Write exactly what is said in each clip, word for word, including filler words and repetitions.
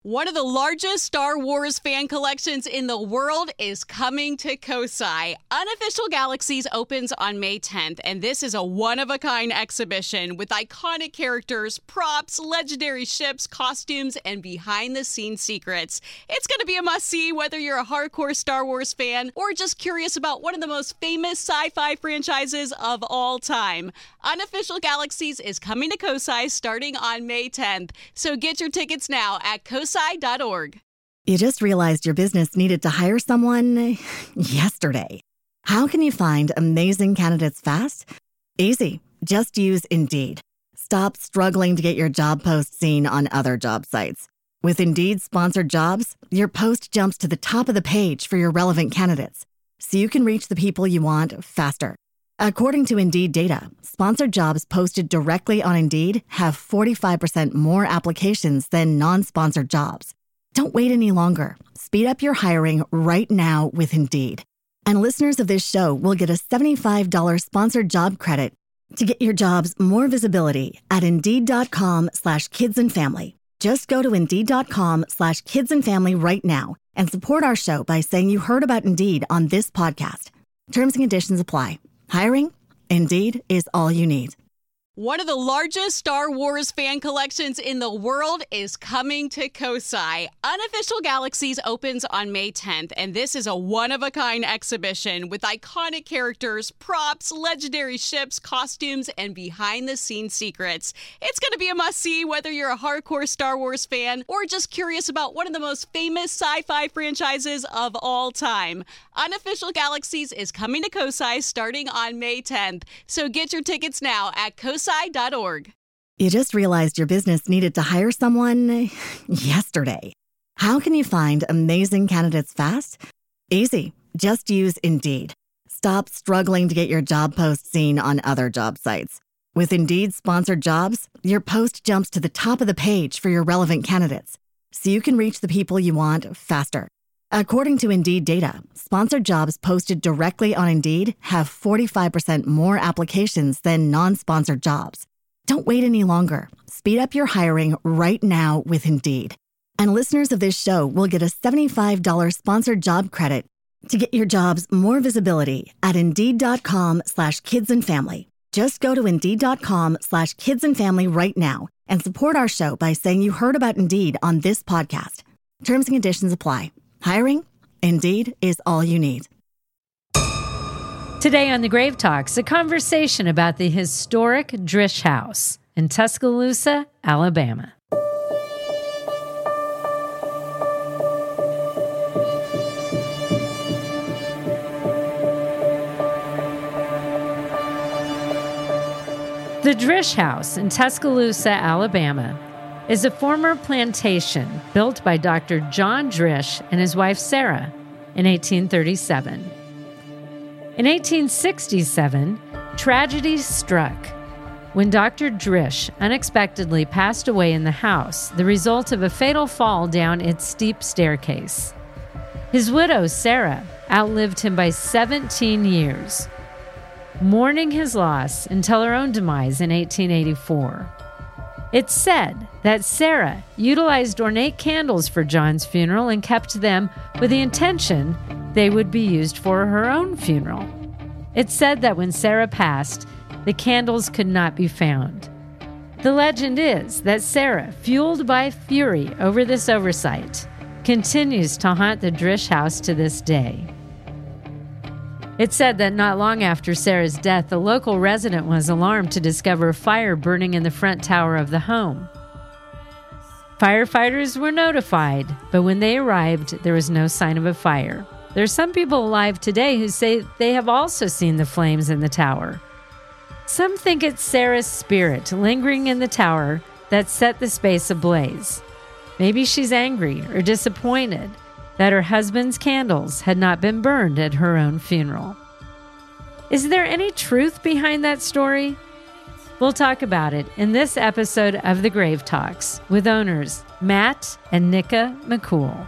One of the largest Star Wars fan collections in the world is coming to Kosai. Unofficial Galaxies opens on May tenth, and this is a one-of-a-kind exhibition with iconic characters, props, legendary ships, costumes, and behind-the-scenes secrets. It's going to be a must-see whether you're a hardcore Star Wars fan or just curious about one of the most famous sci-fi franchises of all time. Unofficial Galaxies is coming to Kosai starting on May tenth, so get your tickets now at kosai dot org. You just realized your business needed to hire someone yesterday. How can you find amazing candidates fast? Easy. Just use Indeed. Stop struggling to get your job post seen on other job sites. With Indeed sponsored jobs, your post jumps to the top of the page for your relevant candidates, so you can reach the people you want faster. According to Indeed data, sponsored jobs posted directly on Indeed have forty-five percent more applications than non-sponsored jobs. Don't wait any longer. Speed up your hiring right now with Indeed. And listeners of this show will get a seventy-five dollars sponsored job credit to get your jobs more visibility at Indeed.com slash kids and family. Just go to Indeed.com slash kids and family right now and support our show by saying you heard about Indeed on this podcast. Terms and conditions apply. Hiring? Indeed is all you need. One of the largest Star Wars fan collections in the world is coming to Kosai. Unofficial Galaxies opens on May tenth, and this is a one-of-a-kind exhibition with iconic characters, props, legendary ships, costumes, and behind-the-scenes secrets. It's going to be a must-see whether you're a hardcore Star Wars fan or just curious about one of the most famous sci-fi franchises of all time. Unofficial Galaxies is coming to Kosai starting on May tenth, so get your tickets now at kosai dot org. You just realized your business needed to hire someone yesterday. How can you find amazing candidates fast? Easy. Just use Indeed. Stop struggling to get your job post seen on other job sites. With Indeed sponsored jobs, your post jumps to the top of the page for your relevant candidates, so you can reach the people you want faster. According to Indeed data, sponsored jobs posted directly on Indeed have forty-five percent more applications than non-sponsored jobs. Don't wait any longer. Speed up your hiring right now with Indeed. And listeners of this show will get a seventy-five dollars sponsored job credit to get your jobs more visibility at Indeed.com slash kids and family. Just go to Indeed.com slash kids and family right now and support our show by saying you heard about Indeed on this podcast. Terms and conditions apply. Hiring? Indeed is all you need. Today on The Grave Talks, a conversation about the historic Drish House in Tuscaloosa, Alabama. The Drish House in Tuscaloosa, Alabama, is a former plantation built by Doctor John Drish and his wife Sarah in eighteen thirty-seven. In eighteen sixty-seven, tragedy struck when Doctor Drish unexpectedly passed away in the house, the result of a fatal fall down its steep staircase. His widow, Sarah, outlived him by seventeen years, mourning his loss until her own demise in eighteen eighty-four. It's said that Sarah utilized ornate candles for John's funeral and kept them with the intention they would be used for her own funeral. It's said that when Sarah passed, the candles could not be found. The legend is that Sarah, fueled by fury over this oversight, continues to haunt the Drish house to this day. It's said that not long after Sarah's death, a local resident was alarmed to discover a fire burning in the front tower of the home. Firefighters were notified, but when they arrived, there was no sign of a fire. There are some people alive today who say they have also seen the flames in the tower. Some think it's Sarah's spirit lingering in the tower that set the space ablaze. Maybe she's angry or disappointed that her husband's candles had not been burned at her own funeral. Is there any truth behind that story? We'll talk about it in this episode of The Grave Talks with owners Matt and Nika McCool.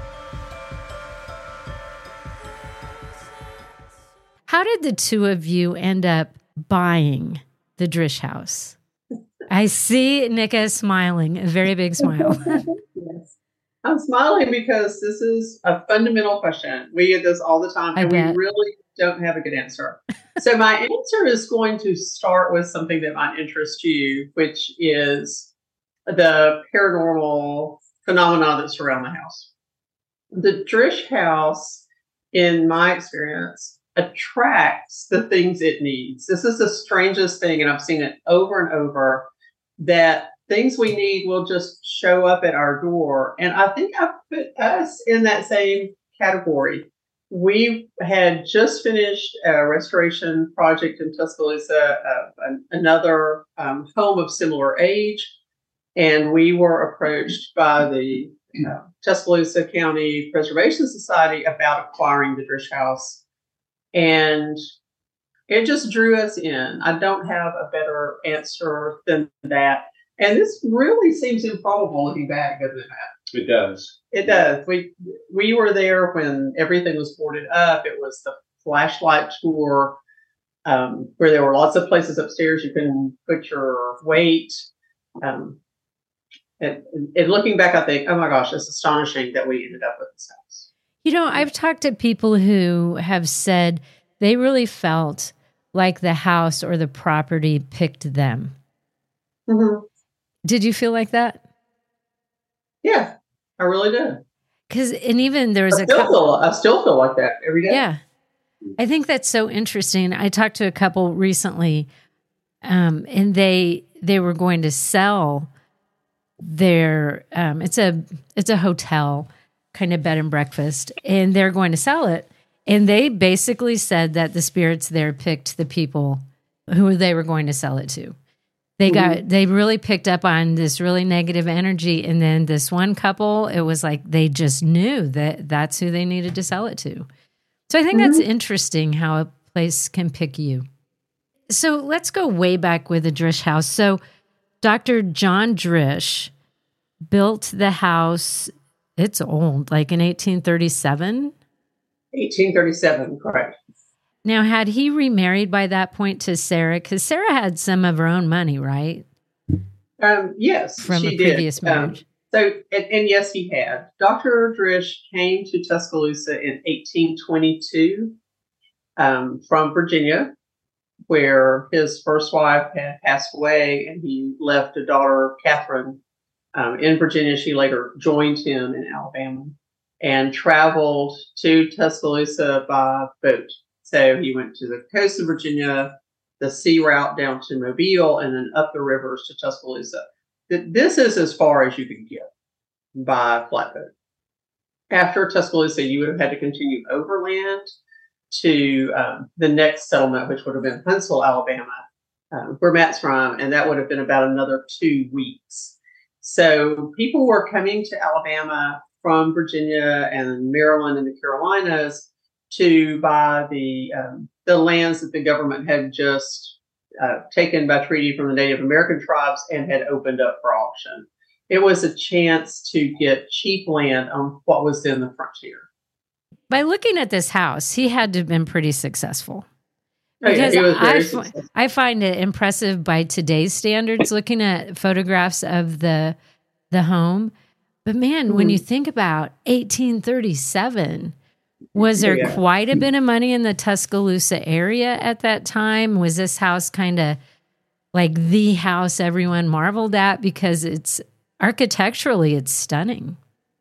How did the two of you end up buying the Drish house? I see Nika smiling, a very big smile. Yes. I'm smiling because this is a fundamental question. We get this all the time, I and bet. we really don't have a good answer. So my answer is going to start with something that might interest you, which is the paranormal phenomena that surround the house. The Drish house, in my experience, attracts the things it needs. This is the strangest thing, and I've seen it over and over, that things we need will just show up at our door. And I think I put us in that same category. We had just finished a restoration project in Tuscaloosa, uh, an, another um, home of similar age, and we were approached by the uh, Tuscaloosa County Preservation Society about acquiring the Drish house. And it just drew us in. I don't have a better answer than that. And this really seems improbable looking back, doesn't it, Matt? It does. It does. We we were there when everything was boarded up. It was the flashlight tour, um, where there were lots of places upstairs you can put your weight. Um, and, and looking back, I think, oh my gosh, it's astonishing that we ended up with this house. You know, I've talked to people who have said they really felt like the house or the property picked them. Mm-hmm. Did you feel like that? Yeah, I really did. Because, and even there was I a still, couple, feel, I still feel like that every day. yeah. I think that's so interesting. I talked to a couple recently, um, and they they were going to sell their. Um, it's a it's a hotel kind of bed and breakfast, and they're going to sell it. And they basically said that the spirits there picked the people who they were going to sell it to. They got, mm-hmm. they really picked up on this really negative energy. And then this one couple, it was like they just knew that that's who they needed to sell it to. So I think mm-hmm. that's interesting how a place can pick you. So let's go way back with the Drish house. So Doctor John Drish built the house. It's old, like in eighteen thirty-seven. eighteen thirty-seven, correct. Now, had he remarried by that point to Sarah? Because Sarah had some of her own money, right? Um, yes, From she a previous did. marriage. Um, so, and, and yes, he had. Doctor Drish came to Tuscaloosa in eighteen twenty-two um, from Virginia, where his first wife had passed away, and he left a daughter, Catherine, um, in Virginia. She later joined him in Alabama and traveled to Tuscaloosa by boat. So he went to the coast of Virginia, the sea route down to Mobile, and then up the rivers to Tuscaloosa. This is as far as you can get by flatboat. After Tuscaloosa, you would have had to continue overland to um, the next settlement, which would have been Huntsville, Alabama, um, where Matt's from, and that would have been about another two weeks. So people were coming to Alabama from Virginia and Maryland and the Carolinas to buy the um, the lands that the government had just uh, taken by treaty from the Native American tribes and had opened up for auction. It was a chance to get cheap land on what was then the frontier. By looking at this house, he had to have been pretty successful. Oh, yeah, Because he was very I, successful. I find it impressive by today's standards, looking at photographs of the the home. But man, mm-hmm. when you think about eighteen thirty-seven, was there yeah. quite a bit of money in the Tuscaloosa area at that time? Was this house kind of like the house everyone marveled at? Because it's architecturally, it's stunning.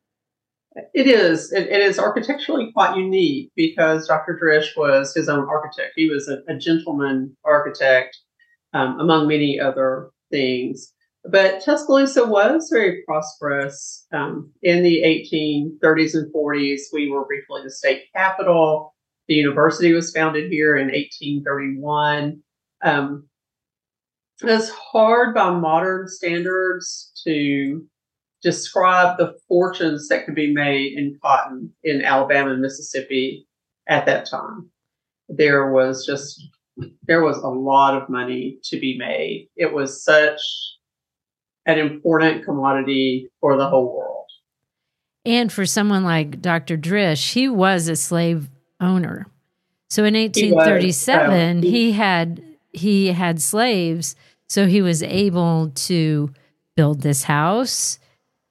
It is. It, it is architecturally quite unique because Doctor Drish was his own architect. He was a, a gentleman architect, um, among many other things. But Tuscaloosa was very prosperous um, in the eighteen thirties and forties. We were briefly the state capital. The university was founded here in eighteen thirty-one. Um, it's hard by modern standards to describe the fortunes that could be made in cotton in Alabama and Mississippi at that time. There was just, there was a lot of money to be made. It was such an important commodity for the whole world. And for someone like Doctor Drish, he was a slave owner. So in eighteen thirty-seven, he, was, um, he, he had he had slaves, so he was able to build this house.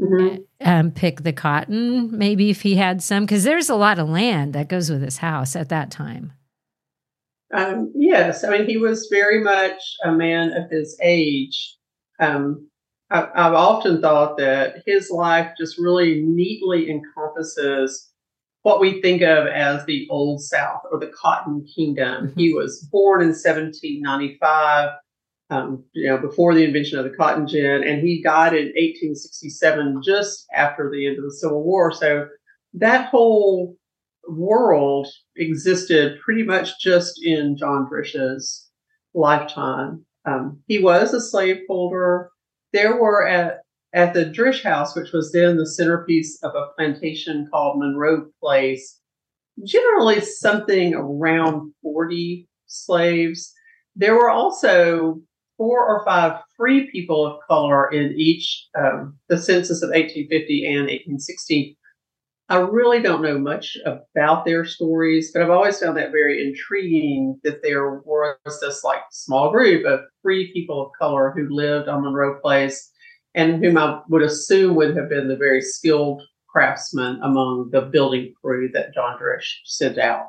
Mm-hmm. um, pick the cotton, maybe if he had some, because there's a lot of land that goes with his house at that time. Um, yes, I mean, he was very much a man of his age. Um, I, I've often thought that his life just really neatly encompasses what we think of as the Old South or the Cotton Kingdom. Mm-hmm. He was born in seventeen ninety-five, um, you know, before the invention of the cotton gin, and he died in eighteen sixty-seven, just after the end of the Civil War. So that whole world existed pretty much just in John Drish's lifetime. Um, he was a slaveholder. There were at at the Drish House, which was then the centerpiece of a plantation called Monroe Place, generally something around forty slaves. There were also four or five free people of color in each, um, the census of eighteen fifty and eighteen sixty. I really don't know much about their stories, but I've always found that very intriguing that there was this like small group of free people of color who lived on Monroe Place and whom I would assume would have been the very skilled craftsmen among the building crew that John Drish sent out.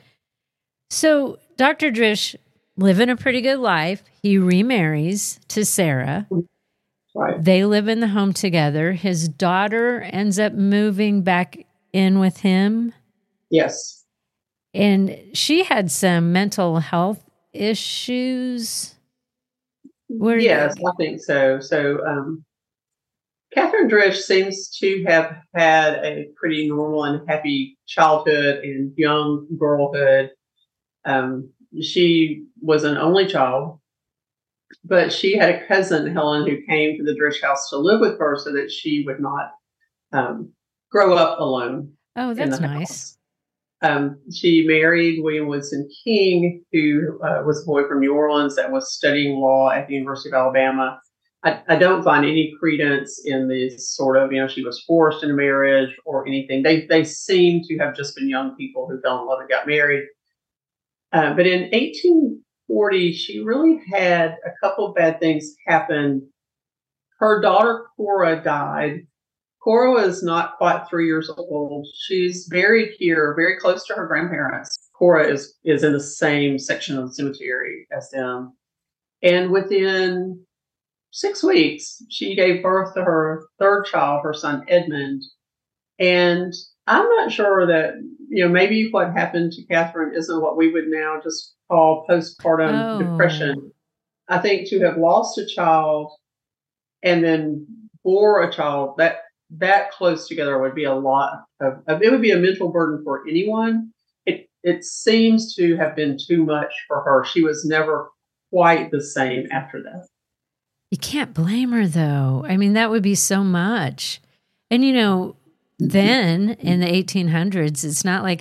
So Doctor Drish living a pretty good life. He remarries to Sarah. Right. They live in the home together. His daughter ends up moving back in with him. Yes. And she had some mental health issues. Where yes, I think so. So um, Catherine Drish seems to have had a pretty normal and happy childhood and young girlhood. Um, she was an only child. But she had a cousin, Helen, who came to the Drish house to live with her so that she would not um, grow up alone. Oh, that's nice. Um, she married William Woodson King, who uh, was a boy from New Orleans that was studying law at the University of Alabama. I, I don't find any credence in this sort of, you know, she was forced into marriage or anything. They, they seem to have just been young people who fell in love and got married. Uh, but in eighteen forty, she really had a couple of bad things happen. Her daughter, Cora, died. Cora was not quite three years old. She's buried here, very close to her grandparents. Cora is, is in the same section of the cemetery as them. And within six weeks, she gave birth to her third child, her son, Edmund. And I'm not sure that, you know, maybe what happened to Catherine isn't what we would now just call postpartum oh. depression. I think to have lost a child and then bore a child that that close together would be a lot of, of it would be a mental burden for anyone. It it seems to have been too much for her. She was never quite the same after that. You can't blame her though. I mean, that would be so much. And you know, then in the eighteen hundreds, it's not like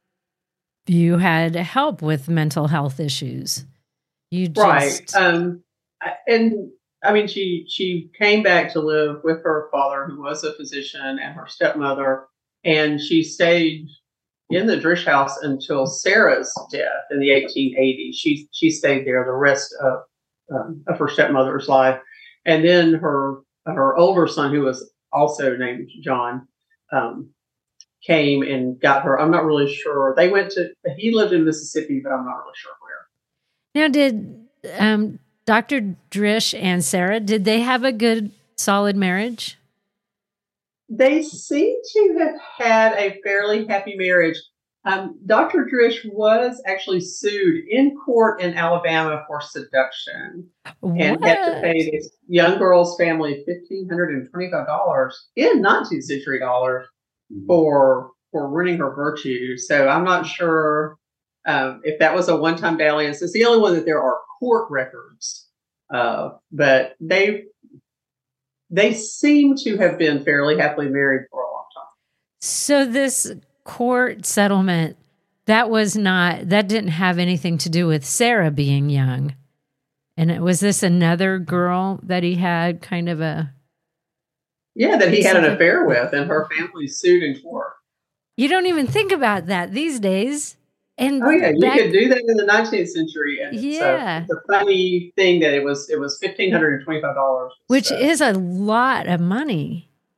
you had help with mental health issues. You just... Right. Um, and I mean, she she came back to live with her father, who was a physician, and her stepmother, and she stayed in the Drish house until Sarah's death in the eighteen eighties. She she stayed there the rest of um, of her stepmother's life, and then her her older son, who was also named John, um, came and got her. I'm not really sure. They went to, he lived in Mississippi, but I'm not really sure where. Now, did um, Doctor Drish and Sarah, did they have a good, solid marriage? They seem to have had a fairly happy marriage. Um, Doctor Drish was actually sued in court in Alabama for seduction what? and had to pay this young girl's family fifteen hundred twenty-five dollars in nineteenth century dollars for for ruining her virtue. So I'm not sure um, if that was a one-time dalliance. It's the only one that there are court records, uh, but they they seem to have been fairly happily married for a long time. So this court settlement, that was not, that didn't have anything to do with Sarah being young. And it, was this another girl that he had kind of a... Yeah, that he had an affair with, and her family sued in court. You don't even think about that these days. And oh yeah, you back, could do that in the nineteenth century. And yeah, it's a, it's a funny thing that it was it was fifteen hundred and twenty-five dollars, which so. is a lot of money.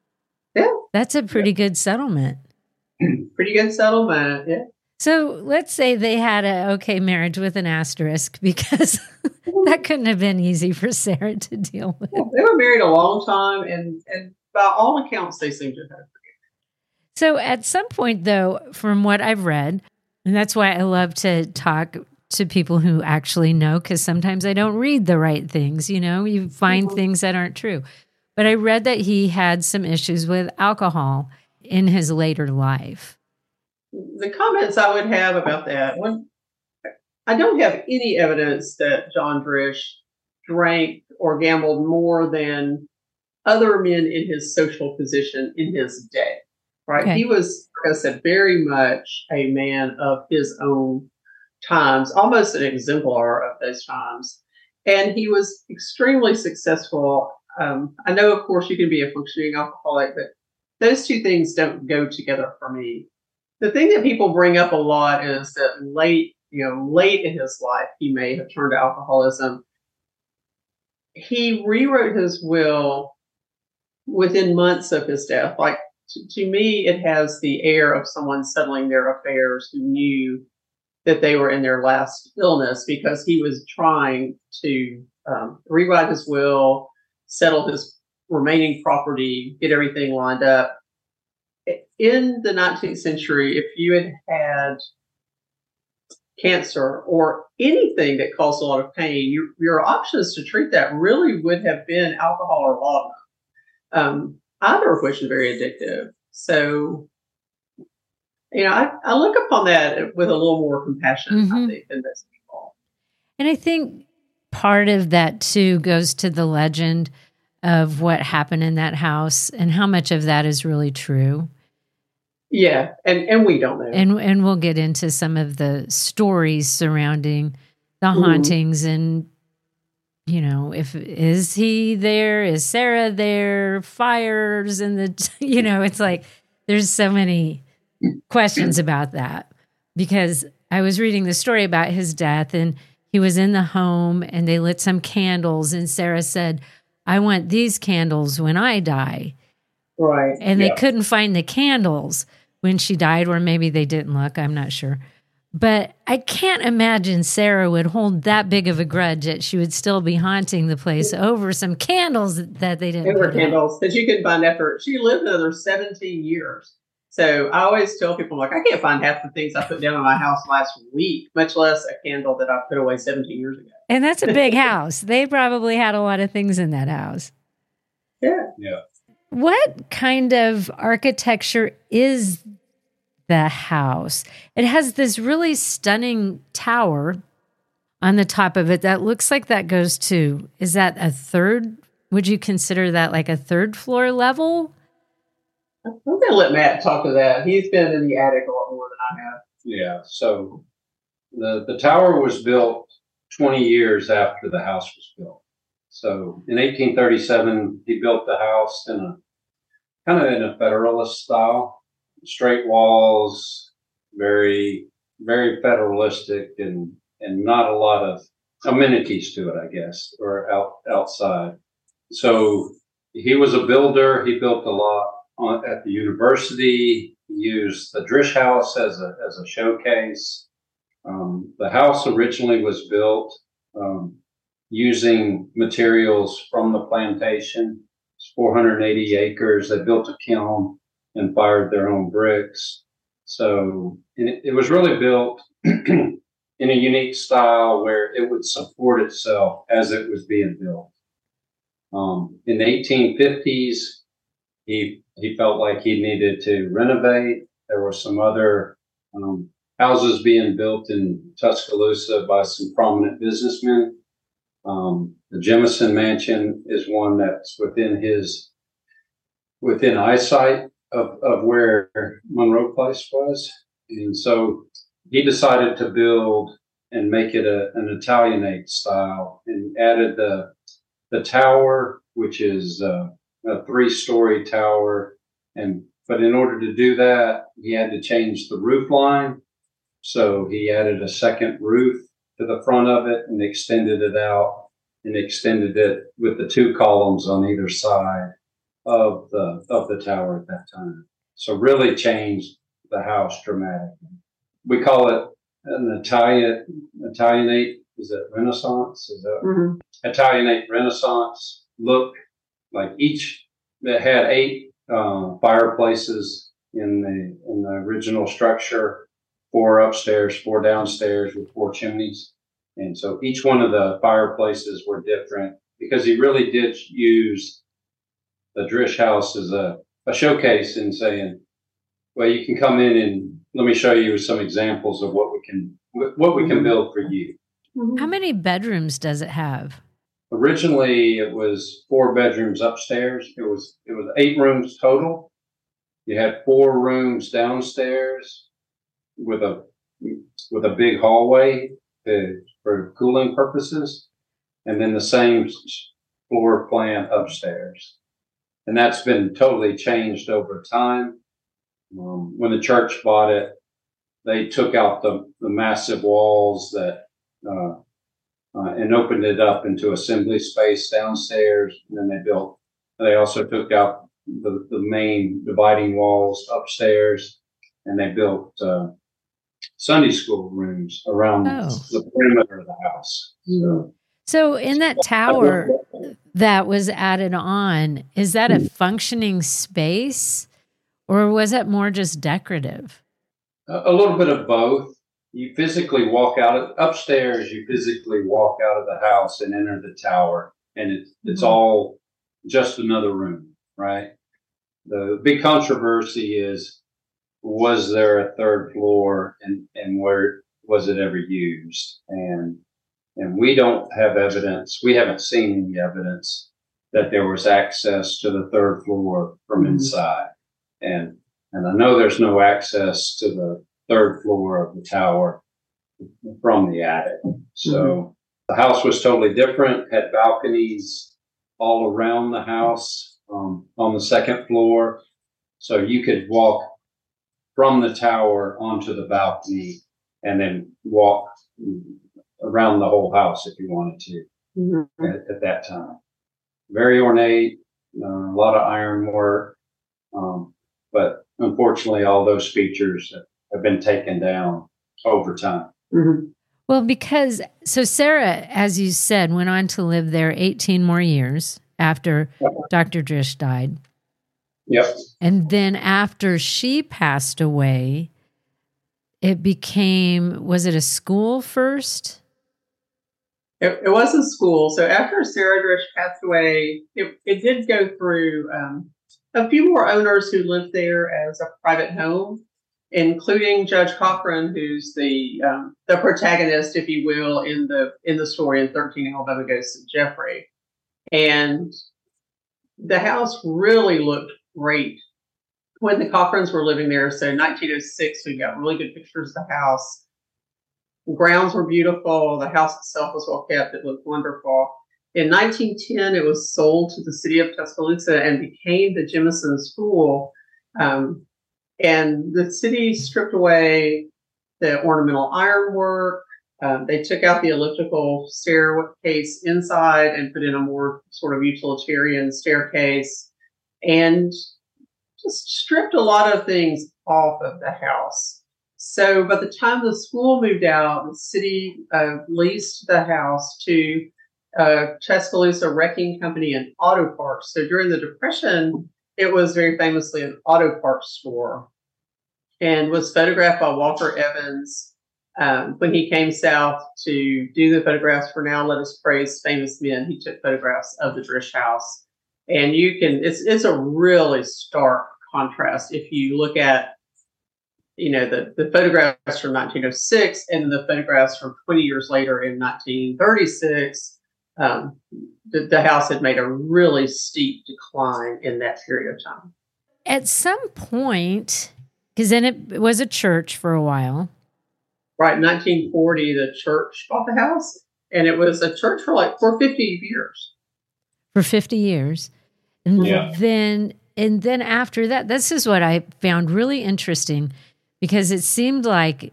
Yeah. That's a pretty yeah. good settlement. Pretty good settlement, yeah. So let's say they had a okay marriage with an asterisk, because that couldn't have been easy for Sarah to deal with. Yeah, they were married a long time, and, and by all accounts, they seem to have. So at some point, though, from what I've read, and that's why I love to talk to people who actually know, because sometimes I don't read the right things, you know, you find mm-hmm. things that aren't true. But I read that he had some issues with alcohol in his later life. The comments I would have about that, when I don't have any evidence that John Drish drank or gambled more than other men in his social position in his day, right? Okay. He was, like I said, very much a man of his own times, almost an exemplar of those times. And he was extremely successful. Um, I know, of course, you can be a functioning alcoholic, but those two things don't go together for me. The thing that people bring up a lot is that late, you know, late in his life, he may have turned to alcoholism. He rewrote his will within months of his death. Like, to, to me, it has the air of someone settling their affairs who knew that they were in their last illness, because he was trying to um, rewrite his will, settle his remaining property, get everything lined up. In the nineteenth century, if you had had cancer or anything that caused a lot of pain, your, your options to treat that really would have been alcohol or laudanum, um, either of which is very addictive. So, you know, I, I look upon that with a little more compassion, mm-hmm. I think, than most people. And I think part of that, too, goes to the legend of what happened in that house and how much of that is really true. Yeah, and, and we don't know. And and we'll get into some of the stories surrounding the mm-hmm. hauntings, and, you know, if is he there? Is Sarah there? Fires and the, you know, it's like there's so many questions about that, because I was reading the story about his death, and he was in the home and they lit some candles, and Sarah said, I want these candles when I die. Right. And yeah. they couldn't find the candles when she died, or maybe they didn't look, I'm not sure. But I can't imagine Sarah would hold that big of a grudge that she would still be haunting the place over some candles that they didn't They were put candles out. that you couldn't find after. She lived another seventeen years. So I always tell people, like, I can't find half the things I put down in my house last week, much less a candle that I put away seventeen years ago. And that's a big house. They probably had a lot of things in that house. Yeah. Yeah. What kind of architecture is the house? It has this really stunning tower on the top of it that looks like that goes to, is that a third? Would you consider that like a third floor level? I'm going to let Matt talk to that. He's been in the attic a lot more than I have. Yeah. So the, the tower was built twenty years after the house was built. So in eighteen thirty-seven, he built the house in a kind of in a Federalist style, straight walls, very, very Federalistic, and and not a lot of amenities to it, I guess, or out outside. So he was a builder. He built a lot on, at the university. He used the Drish House as a as a showcase. Um, the house originally was built um, using materials from the plantation. It's four hundred eighty acres. They built a kiln and fired their own bricks. So and it, it was really built in a unique style where it would support itself as it was being built. Um, in the eighteen fifties, he he felt like he needed to renovate. There were some other um, houses being built in Tuscaloosa by some prominent businessmen. Um, the Jemison Mansion is one that's within his within eyesight of, of where Monroe Place was. And so he decided to build and make it a, an Italianate style, and added the the tower, which is uh, a three-story tower. And but in order to do that, he had to change the roof line. So he added a second roof to the front of it and extended it out, and extended it with the two columns on either side. of the of the tower at that time. So really changed the house dramatically. We call it an Italian Italianate. Is it Renaissance? Is that Mm-hmm. Italianate Renaissance look? Like each, it had eight uh, fireplaces in the in the original structure, four upstairs, four downstairs with four chimneys. And so each one of the fireplaces were different because he really did use the Drish house as a, a showcase in saying, well, you can come in and let me show you some examples of what we can what we can build for you. How many bedrooms does it have? Originally, it was four bedrooms upstairs. It was it was eight rooms total. You had four rooms downstairs with a with a big hallway to, for cooling purposes, and then the same floor plan upstairs. And that's been totally changed over time. Um, when the church bought it, they took out the, the massive walls that uh, uh, and opened it up into assembly space downstairs. And then they built. They also took out the, the main dividing walls upstairs, and they built uh, Sunday school rooms around Oh. the perimeter of the house. So, So in that tower that was added on, is that a functioning space or was it more just decorative? a, a little bit of both. You physically walk out of, upstairs. You physically walk out of the house and enter the tower, and it's it's Mhm. all just another room, right? The big controversy is, was there a third floor, and and where was it ever used? And and we don't have evidence. We haven't seen any evidence that there was access to the third floor from Mhm. inside. And and I know there's no access to the third floor of the tower from the attic. So the house was totally different, had balconies all around the house um, on the second floor. So you could walk from the tower onto the balcony and then walk around the whole house if you wanted to Mhm. at, at that time. Very ornate, uh, a lot of ironwork, um, but unfortunately, all those features have been taken down over time. Mhm. Well, because, so Sarah, as you said, went on to live there eighteen more years after Doctor Drish died. Yep. And then after she passed away, it became, was it a school first? It, it was a school. So after Sarah Drish passed away, it, it did go through um, a few more owners who lived there as a private home, including Judge Cochran, who's the um, the protagonist, if you will, in the in the story in thirteen Alabama Goes to Jeffrey. And the house really looked great when the Cochrans were living there. So nineteen oh six, we got really good pictures of the house. The grounds were beautiful. The house itself was well kept. It looked wonderful. In nineteen ten, it was sold to the city of Tuscaloosa and became the Jemison School. Um, and the city stripped away the ornamental ironwork. Um, they took out the elliptical staircase inside and put in a more sort of utilitarian staircase, and just stripped a lot of things off of the house. So by the time the school moved out, the city uh, leased the house to uh, Tuscaloosa Wrecking Company and Auto Parts. So during the Depression, it was very famously an auto parts store and was photographed by Walter Evans um, when he came south to do the photographs for Now Let Us Praise Famous Men. He took photographs of the Drish house. And you can, it's, it's a really stark contrast if you look at, you know, the, the photographs from nineteen oh six and the photographs from twenty years later in nineteen thirty-six. Um, the, the house had made a really steep decline in that period of time. At some point, because then it was a church for a while. Right, in nineteen forty, the church bought the house, and it was a church for like for fifty years. For fifty years. And Yeah. then and then after that, this is what I found really interesting, because it seemed like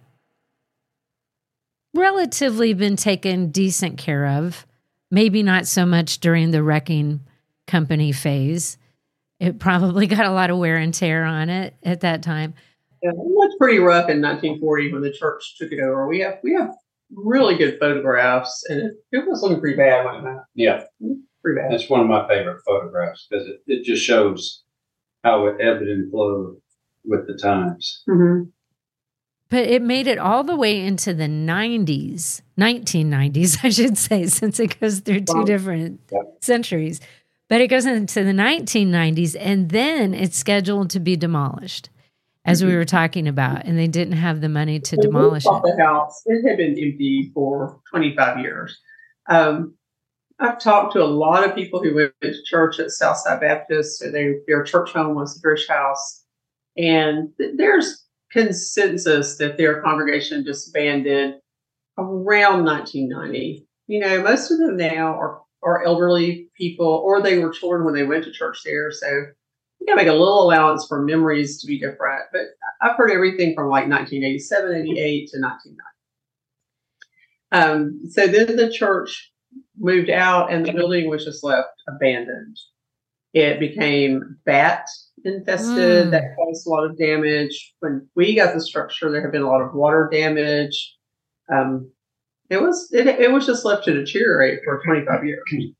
relatively been taken decent care of, maybe not so much during the wrecking company phase. it probably got a lot of wear and tear on it at that time. Yeah, it was pretty rough in nineteen forty when the church took it over. We have we have really good photographs, and it, it was looking pretty bad like that. Yeah, pretty bad. That's one of my favorite photographs because it, it just shows how it ebbed and flowed with the times. Mm-hmm. But it made it all the way into the nineties, nineteen nineties, I should say, since it goes through two wow. different yeah. centuries. But it goes into the nineteen nineties, and then it's scheduled to be demolished, as mm-hmm. we were talking about, and they didn't have the money to when demolish we it. The house, it had been empty for twenty-five years. Um, I've talked to a lot of people who went to church at Southside Baptist. So they, their church home was the Drish House. And th- there's consensus that their congregation disbanded around nineteen ninety. You know, most of them now are, are elderly people, or they were children when they went to church there. So you gotta make a little allowance for memories to be different. But I've heard everything from like nineteen eighty-seven, eighty-eight to nineteen ninety. Um, so then the church moved out and the building was just left abandoned. It became bat infested. Mm. That caused a lot of damage. When we got the structure, there had been a lot of water damage. Um, it was it, it was just left to deteriorate for twenty-five years.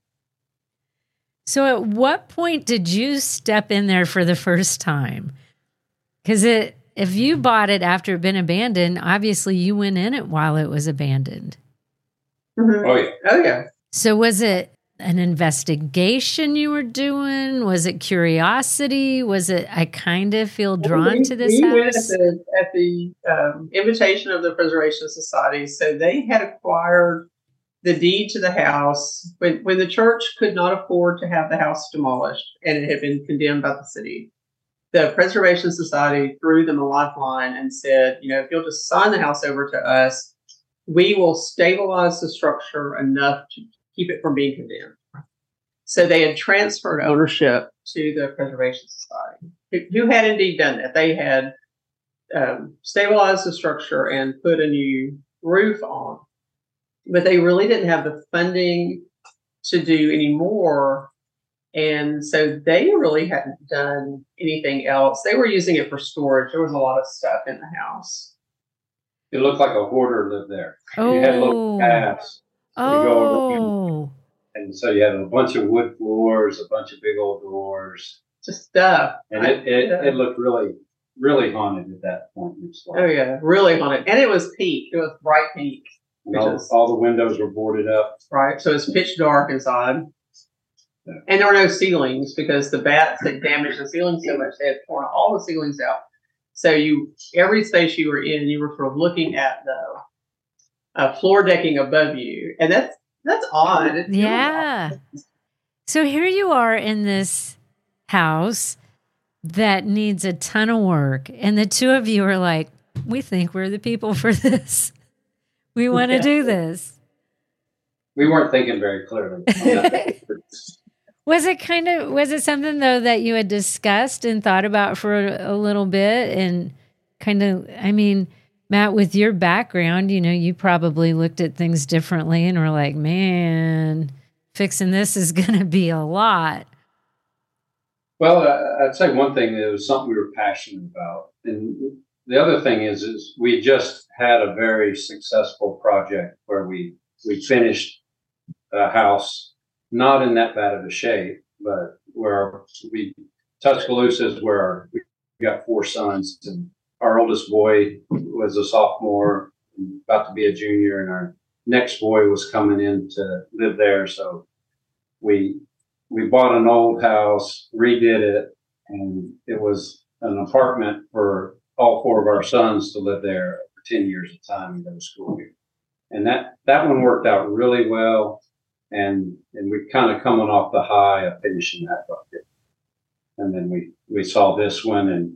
So at what point did you step in there for the first time? Because it if you bought it after it had been abandoned, obviously you went in it while it was abandoned. Mm-hmm. Oh yeah. Oh yeah. So was it an investigation you were doing? Was it curiosity? Was it, I kind of feel drawn we, to this we house? We went at the, at the um, invitation of the Preservation Society. So they had acquired the deed to the house when, when the church could not afford to have the house demolished and it had been condemned by the city. The Preservation Society threw them a lifeline and said, you know, if you'll just sign the house over to us, we will stabilize the structure enough to keep it from being condemned. So they had transferred ownership to the Preservation Society, who, who had indeed done that. They had um, stabilized the structure and put a new roof on, but they really didn't have the funding to do any more. And so they really hadn't done anything else. They were using it for storage. There was a lot of stuff in the house. It looked like a hoarder lived there. Oh. You had little paths. Oh. And so you had a bunch of wood floors, a bunch of big old doors. Just stuff. And it, it, it looked really, really haunted at that point. Oh, yeah. Really haunted. And it was pink. It was bright pink. All, is, all the windows were boarded up. Right. So it's pitch dark inside. Yeah. And there were no ceilings because the bats had damaged the ceilings so much they had torn all the ceilings out. So you, every space you were in, you were sort of looking at the uh, floor decking above you, and that's that's odd. It's yeah. Really odd. So here you are in this house that needs a ton of work, and the two of you are like, "We think we're the people for this. We want to do this." We weren't thinking very clearly. Was it kind of, was it something though that you had discussed and thought about for a, a little bit and kind of, I mean, Matt, with your background, you know, you probably looked at things differently and were like, man, fixing this is going to be a lot. Well, I'd say one thing, it was something we were passionate about. And the other thing is, is we just had a very successful project where we, we finished a house not in that bad of a shape, but where we, Tuscaloosa is where we got four sons, and our oldest boy was a sophomore, about to be a junior, and our next boy was coming in to live there. So we we bought an old house, redid it, and it was an apartment for all four of our sons to live there for ten years at a time and go to school here. And that, that one worked out really well. And and we kind of coming off the high of finishing that bucket. And then we, we saw this one, and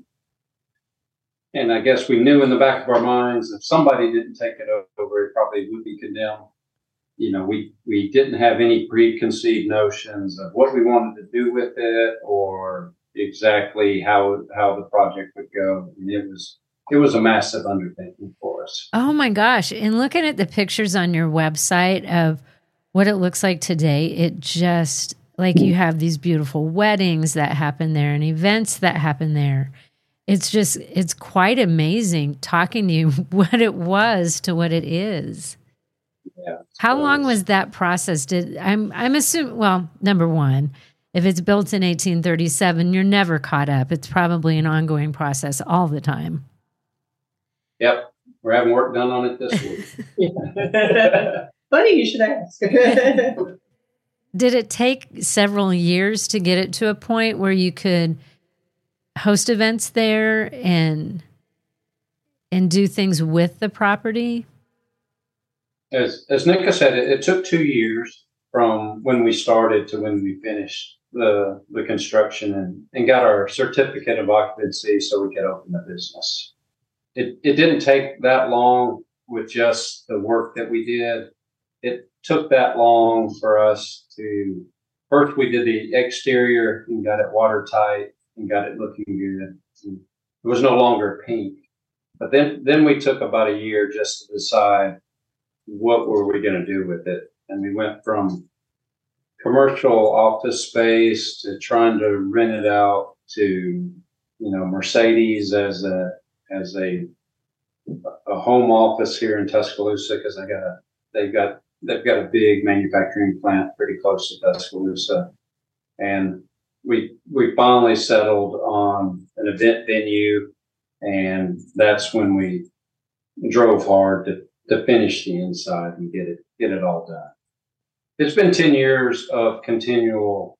and I guess we knew in the back of our minds if somebody didn't take it over, it probably would be condemned. You know, we, we didn't have any preconceived notions of what we wanted to do with it or exactly how how the project would go. And it was it was a massive undertaking for us. Oh my gosh. And looking at the pictures on your website of what it looks like today, it just like you have these beautiful weddings that happen there and events that happen there. It's just, it's quite amazing talking to you what it was to what it is. Yeah. How long was that process? Did I'm I'm assuming, well, number one, if it's built in eighteen thirty-seven, you're never caught up. It's probably an ongoing process all the time. Yep. We're having work done on it this week. Funny you should ask. Did it take several years to get it to a point where you could host events there and and do things with the property? As as Nika said, it, it took two years from when we started to when we finished the the construction and, and got our certificate of occupancy so we could open the business. It it didn't take that long with just the work that we did. It took that long for us to, first we did the exterior and got it watertight and got it looking good. And it was no longer pink. But then, then we took about a year just to decide what were we going to do with it. And we went from commercial office space to trying to rent it out to, you know, Mercedes as a, as a, a home office here in Tuscaloosa, because I got a, they've got, they've got a big manufacturing plant pretty close to Tuscaloosa. And we, we finally settled on an event venue. And that's when we drove hard to, to finish the inside and get it, get it all done. It's been ten years of continual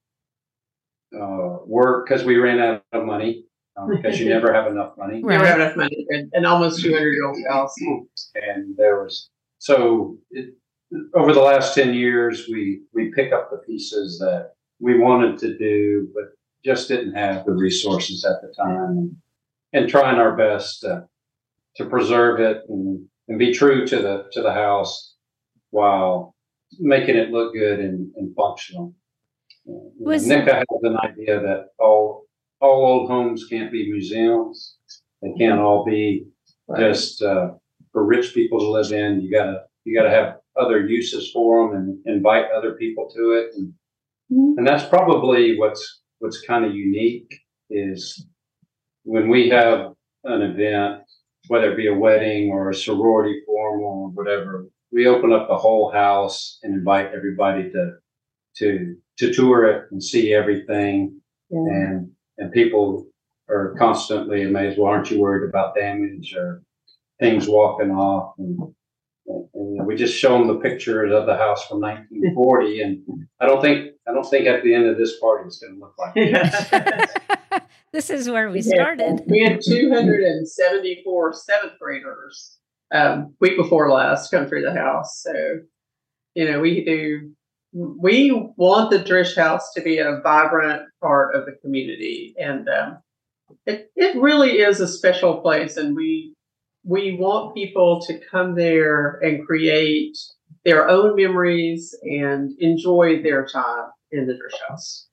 uh, work because we ran out of money, um, because you never have enough money. Never have enough money. An almost two hundred year old house. And there was, so it, over the last ten years, we, we pick up the pieces that we wanted to do, but just didn't have the resources at the time. And trying our best to, to preserve it and, and be true to the to the house while making it look good and, and functional. Was Nika has an idea that all all old homes can't be museums. They can't all be just uh, for rich people to live in. You gotta you gotta have other uses for them and invite other people to it. And, mm-hmm. and that's probably what's what's kind of unique is when we have an event, whether it be a wedding or a sorority formal or whatever, we open up the whole house and invite everybody to to to tour it and see everything. Yeah. And and people are constantly amazed. Well, aren't you worried about damage or things walking off? And, and, and we just show them the pictures of the house from nineteen forty, and I don't think I don't think at the end of this party it's going to look like that. This is where we started. We had two hundred seventy-four seventh graders um, week before last come through the house. So, you know, we do, we want the Drish House to be a vibrant part of the community. And um, it, it really is a special place. And we, we want people to come there and create their own memories and enjoy their time in the Drish House.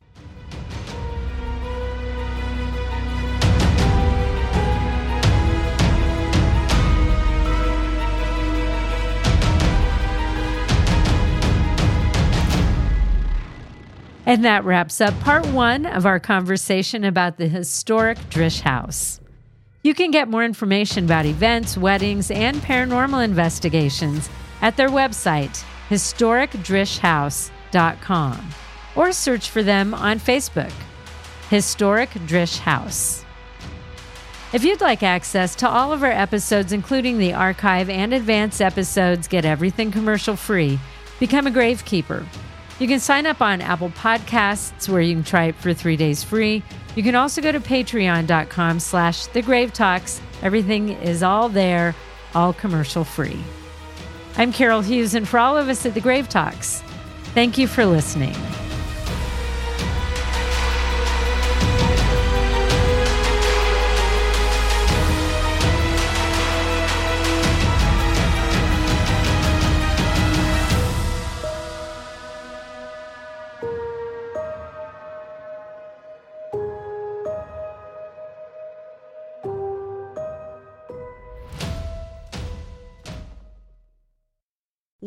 And that wraps up part one of our conversation about the historic Drish House. You can get more information about events, weddings, and paranormal investigations at their website, historic drish house dot com, or search for them on Facebook, Historic Drish House. If you'd like access to all of our episodes, including the archive and advanced episodes, get everything commercial free, become a gravekeeper. You can sign up on Apple Podcasts, where you can try it for three days free. You can also go to patreon.com slash the Grave Talks. Everything is all there, all commercial free. I'm Carol Hughes, and for all of us at the Grave Talks, thank you for listening.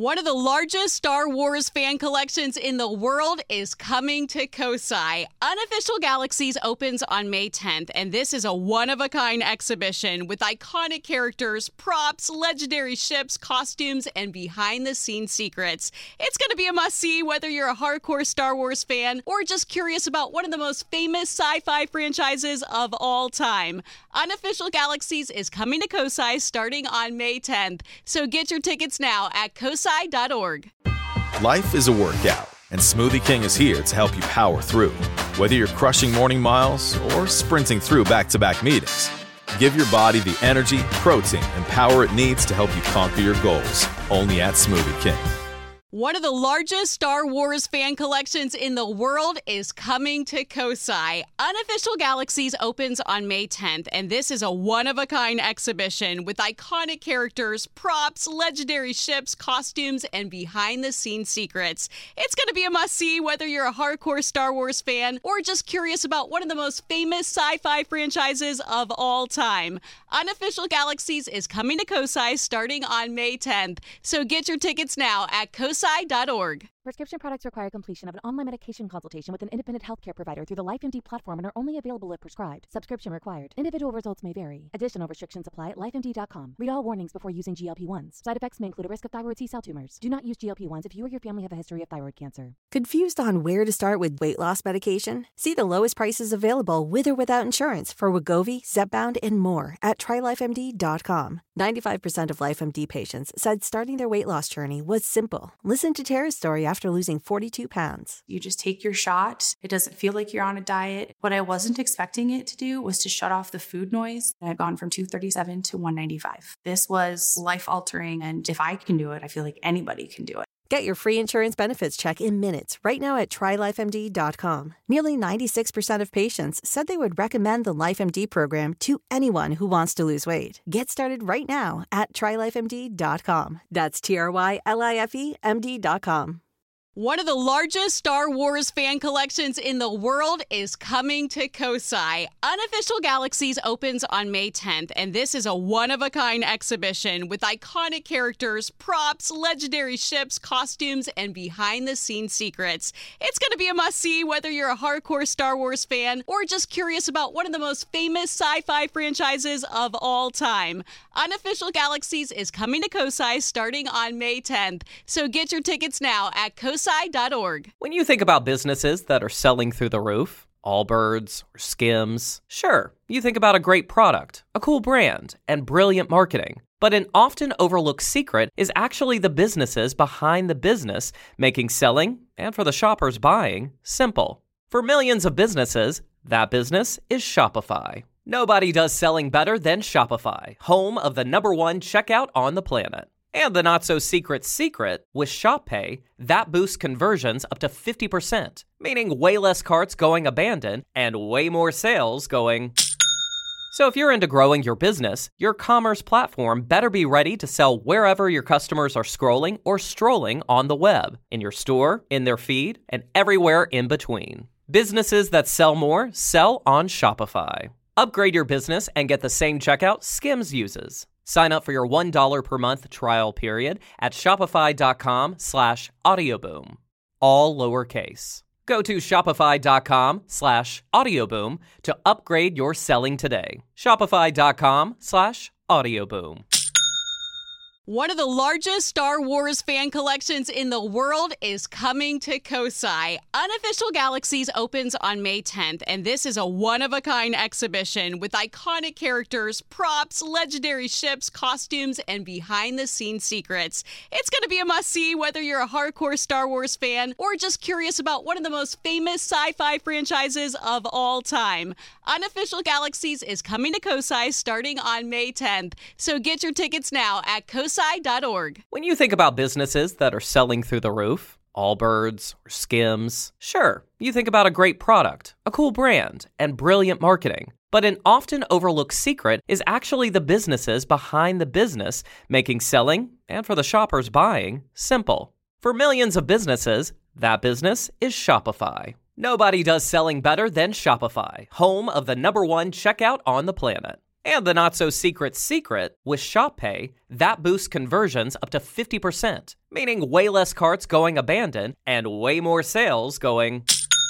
One of the largest Star Wars fan collections in the world is coming to Kosai. Unofficial Galaxies opens on May tenth, and this is a one-of-a-kind exhibition with iconic characters, props, legendary ships, costumes, and behind-the-scenes secrets. It's going to be a must-see whether you're a hardcore Star Wars fan or just curious about one of the most famous sci-fi franchises of all time. Unofficial Galaxies is coming to Kosai starting on May tenth, so get your tickets now at kosai dot org. Life is a workout, and Smoothie King is here to help you power through. Whether you're crushing morning miles or sprinting through back-to-back meetings, give your body the energy, protein, and power it needs to help you conquer your goals. Only at Smoothie King. One of the largest Star Wars fan collections in the world is coming to Kosai. Unofficial Galaxies opens on May tenth, and this is a one-of-a-kind exhibition with iconic characters, props, legendary ships, costumes, and behind-the-scenes secrets. It's going to be a must-see whether you're a hardcore Star Wars fan or just curious about one of the most famous sci-fi franchises of all time. Unofficial Galaxies is coming to Kosai starting on May tenth, so get your tickets now at kosai dot org. Prescription products require completion of an online medication consultation with an independent healthcare provider through the LifeMD platform and are only available if prescribed. Subscription required. Individual results may vary. Additional restrictions apply at life M D dot com. Read all warnings before using G L P one s. Side effects may include a risk of thyroid C-cell tumors. Do not use G L P one s if you or your family have a history of thyroid cancer. Confused on where to start with weight loss medication? See the lowest prices available with or without insurance for Wegovy, Zepbound, and more at try life M D dot com. ninety-five percent of LifeMD patients said starting their weight loss journey was simple. Listen to Tara's story after losing forty-two pounds. You just take your shot. It doesn't feel like you're on a diet. What I wasn't expecting it to do was to shut off the food noise. I'd gone from two thirty-seven to one ninety-five. This was life-altering, and if I can do it, I feel like anybody can do it. Get your free insurance benefits check in minutes right now at try life M D dot com. Nearly ninety-six percent of patients said they would recommend the LifeMD program to anyone who wants to lose weight. Get started right now at try life M D dot com. That's T R Y L I F E M D dot com. One of the largest Star Wars fan collections in the world is coming to Kosai. Unofficial Galaxies opens on May tenth, and this is a one-of-a-kind exhibition with iconic characters, props, legendary ships, costumes, and behind-the-scenes secrets. It's going to be a must-see whether you're a hardcore Star Wars fan or just curious about one of the most famous sci-fi franchises of all time. Unofficial Galaxies is coming to Kosai starting on May tenth, so get your tickets now at kosai dot org. When you think about businesses that are selling through the roof, Allbirds or Skims, sure, you think about a great product, a cool brand, and brilliant marketing. But an often overlooked secret is actually the businesses behind the business, making selling, and for the shoppers buying, simple. For millions of businesses, that business is Shopify. Nobody does selling better than Shopify, home of the number one checkout on the planet. And the not-so-secret secret, with Shop Pay, that boosts conversions up to fifty percent, meaning way less carts going abandoned and way more sales going... So if you're into growing your business, your commerce platform better be ready to sell wherever your customers are scrolling or strolling on the web, in your store, in their feed, and everywhere in between. Businesses that sell more sell on Shopify. Upgrade your business and get the same checkout Skims uses. Sign up for your one dollar per month trial period at shopify.com slash audioboom. All lowercase. Go to shopify.com slash audioboom to upgrade your selling today. Shopify.com slash audioboom. One of the largest Star Wars fan collections in the world is coming to Kosai. Unofficial Galaxies opens on May tenth, and this is a one-of-a-kind exhibition with iconic characters, props, legendary ships, costumes, and behind-the-scenes secrets. It's going to be a must-see whether you're a hardcore Star Wars fan or just curious about one of the most famous sci-fi franchises of all time. Unofficial Galaxies is coming to Kosai starting on May tenth, so get your tickets now at kosai dot org. When you think about businesses that are selling through the roof, Allbirds or Skims, sure, you think about a great product, a cool brand, and brilliant marketing. But an often overlooked secret is actually the businesses behind the business, making selling, and for the shoppers buying, simple. For millions of businesses, that business is Shopify. Nobody does selling better than Shopify, home of the number one checkout on the planet. And the not-so-secret secret, with Shop Pay, that boosts conversions up to fifty percent, meaning way less carts going abandoned and way more sales going...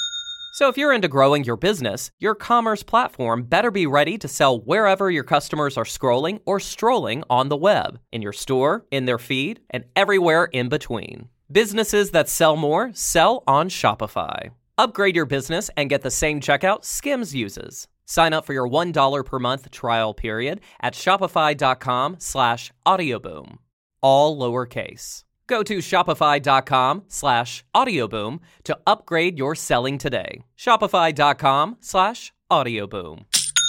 So if you're into growing your business, your commerce platform better be ready to sell wherever your customers are scrolling or strolling on the web, in your store, in their feed, and everywhere in between. Businesses that sell more sell on Shopify. Upgrade your business and get the same checkout Skims uses. Sign up for your one dollar per month trial period at shopify.com slash audioboom. All lowercase. Go to shopify.com slash audioboom to upgrade your selling today. Shopify.com slash audioboom.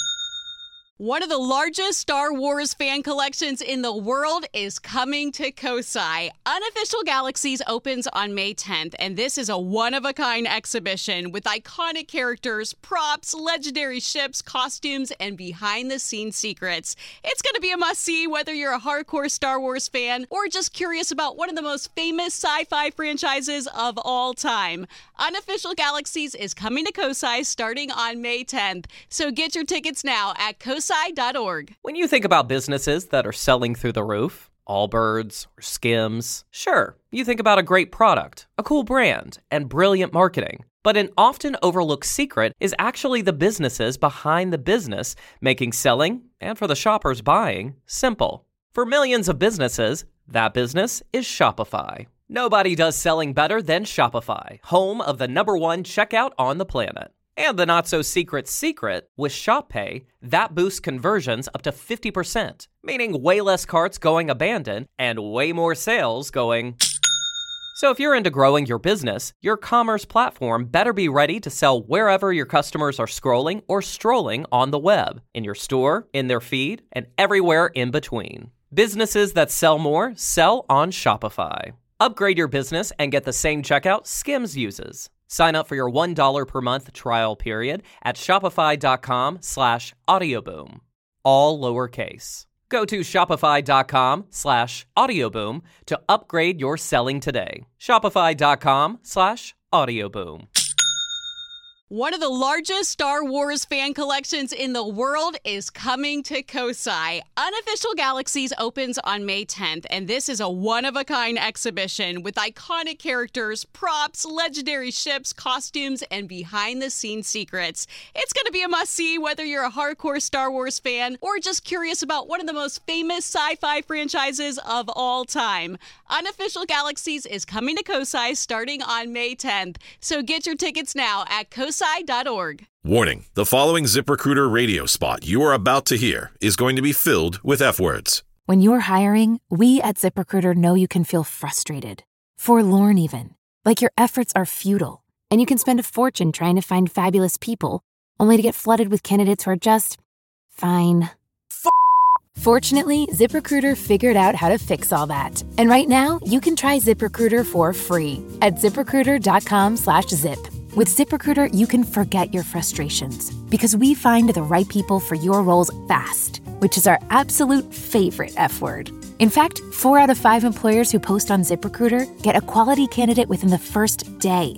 One of the largest Star Wars fan collections in the world is coming to Kosai. Unofficial Galaxies opens on May tenth, and this is a one-of-a-kind exhibition with iconic characters, props, legendary ships, costumes, and behind-the-scenes secrets. It's going to be a must-see whether you're a hardcore Star Wars fan or just curious about one of the most famous sci-fi franchises of all time. Unofficial Galaxies is coming to Kosai starting on May tenth, so get your tickets now at kosai dot org. When you think about businesses that are selling through the roof, Allbirds or Skims, sure, you think about a great product, a cool brand, and brilliant marketing. But an often overlooked secret is actually the businesses behind the business, making selling, and for the shoppers buying, simple. For millions of businesses, that business is Shopify. Nobody does selling better than Shopify, home of the number one checkout on the planet. And the not-so-secret secret, with Shop Pay, that boosts conversions up to fifty percent, meaning way less carts going abandoned and way more sales going... So if you're into growing your business, your commerce platform better be ready to sell wherever your customers are scrolling or strolling on the web, in your store, in their feed, and everywhere in between. Businesses that sell more sell on Shopify. Upgrade your business and get the same checkout Skims uses. Sign up for your one dollar per month trial period at shopify.com slash audioboom. All lowercase. Go to shopify.com slash audioboom to upgrade your selling today. Shopify.com slash audioboom. One of the largest Star Wars fan collections in the world is coming to Kosai. Unofficial Galaxies opens on May tenth, and this is a one-of-a-kind exhibition with iconic characters, props, legendary ships, costumes, and behind-the-scenes secrets. It's going to be a must-see whether you're a hardcore Star Wars fan or just curious about one of the most famous sci-fi franchises of all time. Unofficial Galaxies is coming to Kosai starting on May tenth, so get your tickets now at kosai dot org. Warning, the following ZipRecruiter radio spot you are about to hear is going to be filled with F-words. When you're hiring, we at ZipRecruiter know you can feel frustrated, forlorn even, like your efforts are futile, and you can spend a fortune trying to find fabulous people, only to get flooded with candidates who are just fine. F- Fortunately, ZipRecruiter figured out how to fix all that. And right now, you can try ZipRecruiter for free at ZipRecruiter.com slash zip. With ZipRecruiter, you can forget your frustrations because we find the right people for your roles fast, which is our absolute favorite F word. In fact, four out of five employers who post on ZipRecruiter get a quality candidate within the first day.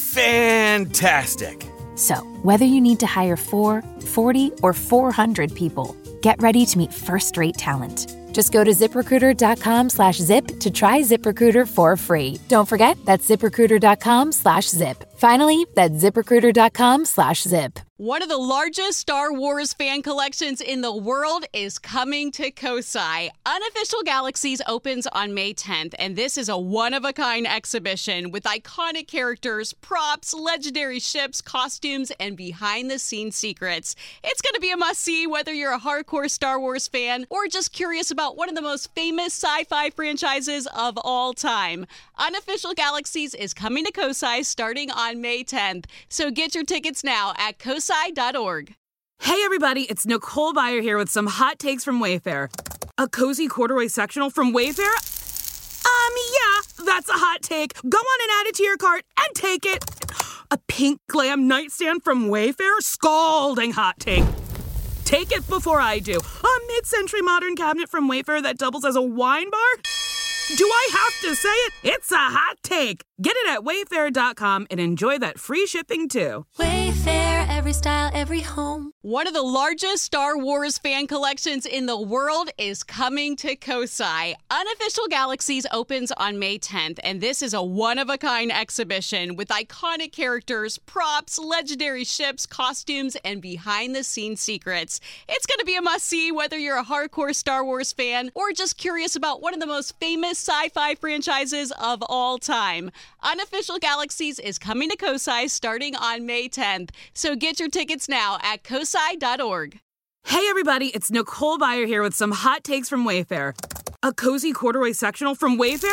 Fantastic. So, whether you need to hire four, forty, or four hundred people, get ready to meet first-rate talent. Just go to ZipRecruiter.com slash zip to try ZipRecruiter for free. Don't forget, that's ZipRecruiter.com slash zip. Finally, that's ZipRecruiter.com slash zip. One of the largest Star Wars fan collections in the world is coming to Kosai. Unofficial Galaxies opens on May tenth, and this is a one-of-a-kind exhibition with iconic characters, props, legendary ships, costumes, and behind-the-scenes secrets. It's going to be a must-see whether you're a hardcore Star Wars fan or just curious about one of the most famous sci-fi franchises of all time. Unofficial Galaxies is coming to Kosai starting on May tenth, so get your tickets now at kosai dot org. Hey everybody, it's Nicole Byer here with some hot takes from Wayfair. A cozy corduroy sectional from Wayfair? Um, yeah, that's a hot take. Go on and add it to your cart and take it. A pink glam nightstand from Wayfair? Scalding hot take. Take it before I do. A mid-century modern cabinet from Wayfair that doubles as a wine bar? Do I have to say it? It's a hot take. Get it at wayfair dot com and enjoy that free shipping too. Wayfair, every style, every home. One of the largest Star Wars fan collections in the world is coming to Kosai. Unofficial Galaxies opens on May tenth, and this is a one-of-a-kind exhibition with iconic characters, props, legendary ships, costumes, and behind-the-scenes secrets. It's going to be a must-see whether you're a hardcore Star Wars fan or just curious about one of the most famous sci-fi franchises of all time. Unofficial Galaxies is coming to Kosai starting on May tenth, so get your tickets now at kosai dot org. Hey everybody, it's Nicole Byer here with some hot takes from Wayfair. A cozy corduroy sectional from Wayfair?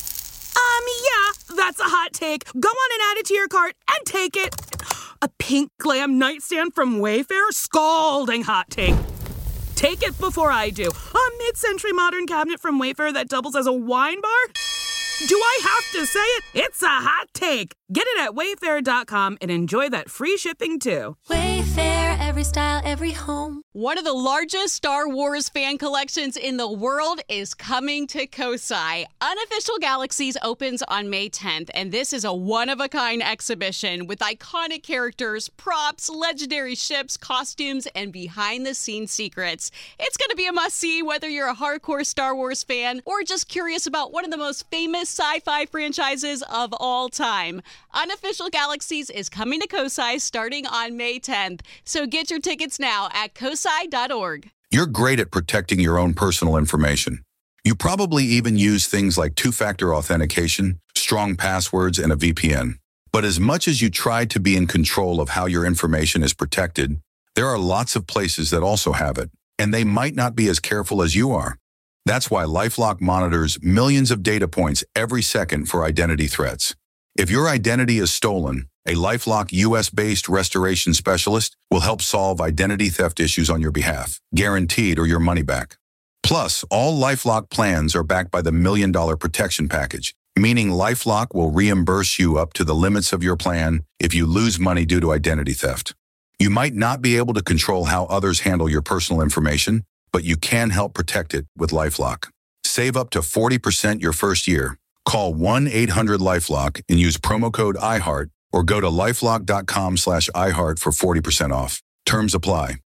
Um, yeah, that's a hot take. Go on and add it to your cart and take it. A pink glam nightstand from Wayfair? Scalding hot take. Take it before I do. A mid-century modern cabinet from Wayfair that doubles as a wine bar? Do I have to say it? It's a hot take. Get it at wayfair dot com and enjoy that free shipping too. Wayfair, every style, every home. One of the largest Star Wars fan collections in the world is coming to Kosai. Unofficial Galaxies opens on May tenth, and this is a one-of-a-kind exhibition with iconic characters, props, legendary ships, costumes, and behind-the-scenes secrets. It's going to be a must-see whether you're a hardcore Star Wars fan or just curious about one of the most famous sci-fi franchises of all time. Unofficial Galaxies is coming to Kosai starting on May tenth, so get your tickets now at kosai dot org. You're great at protecting your own personal information. You probably even use things like two-factor authentication, strong passwords, and a V P N. But as much as you try to be in control of how your information is protected, there are lots of places that also have it, and they might not be as careful as you are. That's why LifeLock monitors millions of data points every second for identity threats. If your identity is stolen, a LifeLock U S-based restoration specialist will help solve identity theft issues on your behalf, guaranteed or your money back. Plus, all LifeLock plans are backed by the Million Dollar Protection Package, meaning LifeLock will reimburse you up to the limits of your plan if you lose money due to identity theft. You might not be able to control how others handle your personal information, but you can help protect it with LifeLock. Save up to forty percent your first year. Call one eight hundred LifeLock and use promo code I heart or go to lifelock dot com slash I heart for forty percent off. Terms apply.